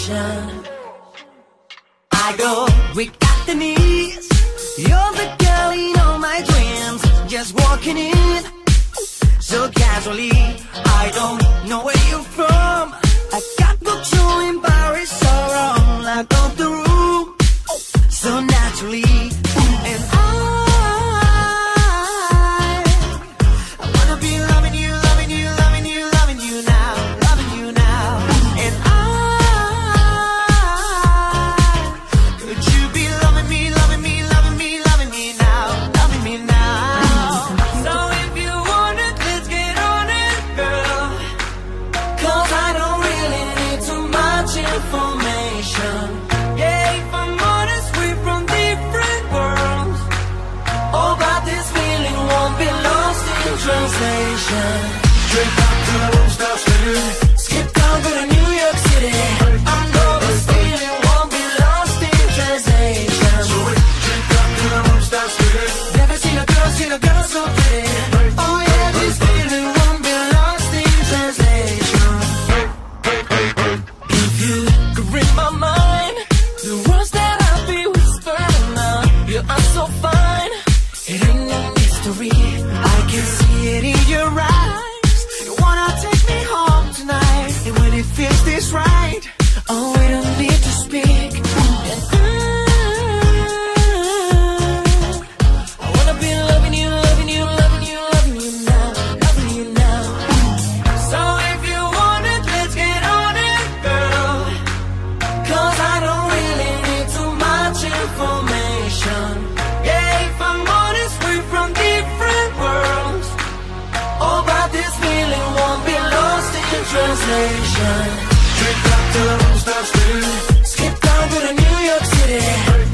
translation. I go weak at the knees. You're the girl in all my dreams, just walking in so casually. I don't know where you're from. I got booked to in Paris, so wrong, like off the room, so naturally. And I wanna be loving you, loving you, loving you, loving you now, loving you now. And could you be loving me, loving me, loving me, loving me now, loving me now? So if you want it, let's get on it, girl. 'Cause I don't really need too much information. Yeah, if I'm honest, we're from different worlds. Oh, but this feeling won't be lost in translation. Drink up till the room starts spinning. Skip down to New York City. I know this feeling won't be lost in translation. So we drink up till the room starts spinning. Never seen a girl so pretty. Oh yeah, this feeling won't be lost in translation. If you could read my mind, the words that I'll be whispering now. You are so fine, it ain't no mystery. I can see it in your eyes. You wanna take me home tonight, and when it feels this right, oh, we don't need to speak. And I wanna be loving you, loving you, loving you, loving you now, loving you now. So if you want it, let's get on it, girl. 'Cause I don't really need too much information. Yeah, if I'm honest, we're from different worlds. Oh, but this feeling won't be lost in translation. Drink up till the room starts spinning. Skip down to New York City.